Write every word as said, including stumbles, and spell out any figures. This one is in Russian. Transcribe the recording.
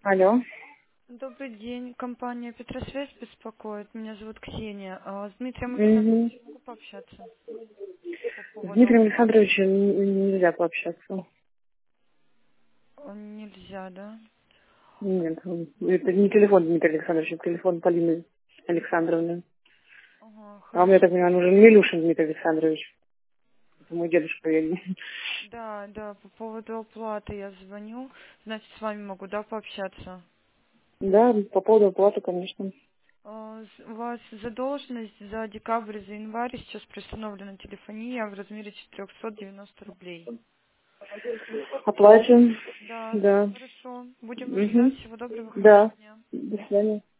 Алло. Добрый день, компания Петросвязь беспокоит. Меня зовут Ксения. А, С Дмитрием Угу. Александровичем могу пообщаться по С поводу Дмитрием оплаты? Александровичем н- нельзя пообщаться. О, Нельзя, да? Нет, он- это не телефон Дмитрия Александровича, это телефон Полины Александровны. Ага, А мне, так хорошо. понимаю, нужен Милюшин Дмитрий Александрович. Это мой дедушка. Я не- Да, да, по поводу оплаты я звоню. Значит, с вами могу, да, пообщаться? Да, по поводу оплаты, конечно. А, с- У вас задолженность за декабрь и за январь сейчас приостановлена телефония в размере четыреста девяносто рублей. Оплатим. Да, Да. хорошо. Будем Угу. ожидать. Всего доброго, хорошего Да. дня. До свидания.